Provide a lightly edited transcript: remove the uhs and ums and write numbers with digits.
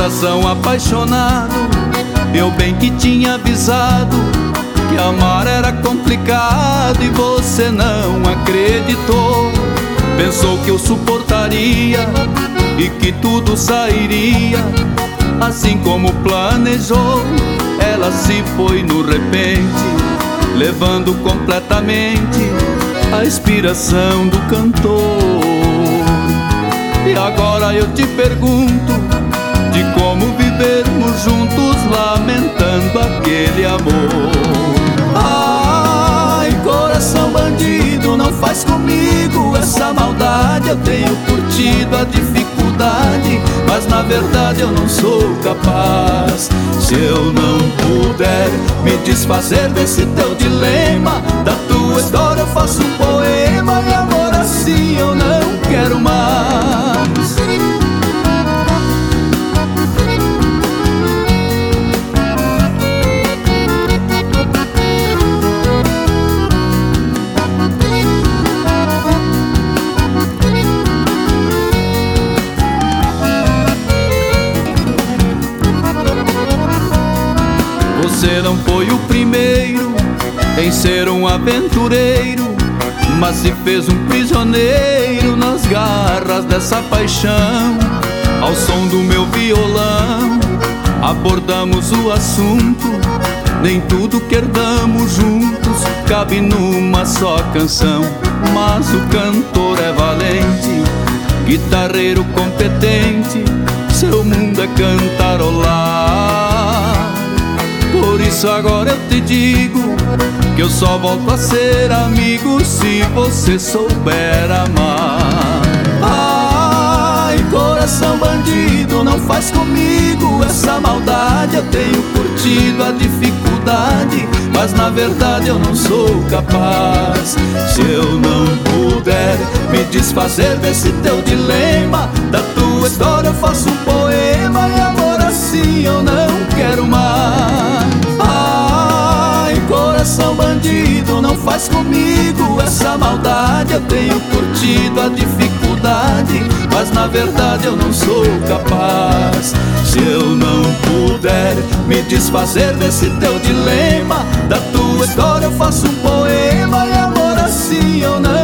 coração apaixonado, eu bem que tinha avisado que amar era complicado e você não acreditou. Pensou que eu suportaria e que tudo sairia assim como planejou. Ela se foi no repente, levando completamente a inspiração do cantor. E agora eu te pergunto de como vivermos juntos lamentando aquele amor. Ai, coração bandido, não faz comigo essa maldade. Eu tenho curtido a dificuldade, mas na verdade eu não sou capaz. Se eu não puder me desfazer desse teu dilema, da tua história eu faço um poema. E amor assim eu não quero mais. Você não foi o primeiro em ser um aventureiro, mas se fez um prisioneiro nas garras dessa paixão. Ao som do meu violão abordamos o assunto, nem tudo que herdamos juntos cabe numa só canção. Mas o cantor é valente, guitarreiro competente, seu mundo é cantarolar. Por isso agora eu te digo que eu só volto a ser amigo se você souber amar. Ai, coração bandido, não faz comigo essa maldade. Eu tenho curtido a dificuldade, mas na verdade eu não sou capaz. Se eu não puder me desfazer desse teu dilema, da tua história eu faço um poema. E amor assim eu não quero mais. Ai, coração bandido, não faz comigo essa maldade. Eu tenho curtido a dificuldade, mas na verdade eu não sou capaz. Se eu não puder me desfazer desse teu dilema, da tua história eu faço um poema. E amor assim eu não